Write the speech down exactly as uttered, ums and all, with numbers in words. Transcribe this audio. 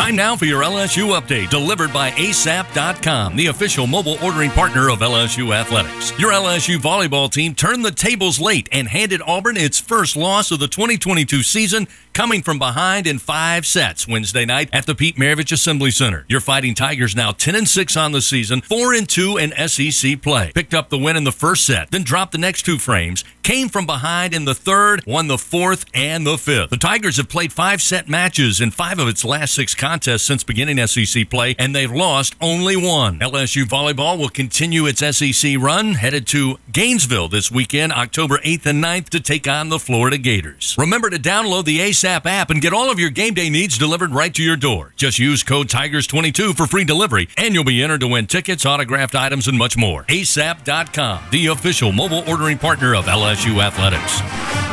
Time now for your L S U update, delivered by A S A P dot com, the official mobile ordering partner of L S U Athletics. Your L S U volleyball team turned the tables late and handed Auburn its first loss of the twenty twenty-two season, coming from behind in five sets Wednesday night at the Pete Maravich Assembly Center. Your Fighting Tigers now ten and six on the season, four and two in S E C play. Picked up the win in the first set, then dropped the next two frames, came from behind in the third, won the fourth and the fifth. The Tigers have played five set matches in five of its last six contests since beginning S E C play, and they've lost only one. L S U volleyball will continue its S E C run, headed to Gainesville this weekend, October eighth and ninth, to take on the Florida Gators. Remember to download the A S A P app and get all of your game day needs delivered right to your door. Just use code Tigers twenty-two for free delivery, and you'll be entered to win tickets, autographed items, and much more. A S A P dot com, the official mobile ordering partner of L S U Athletics.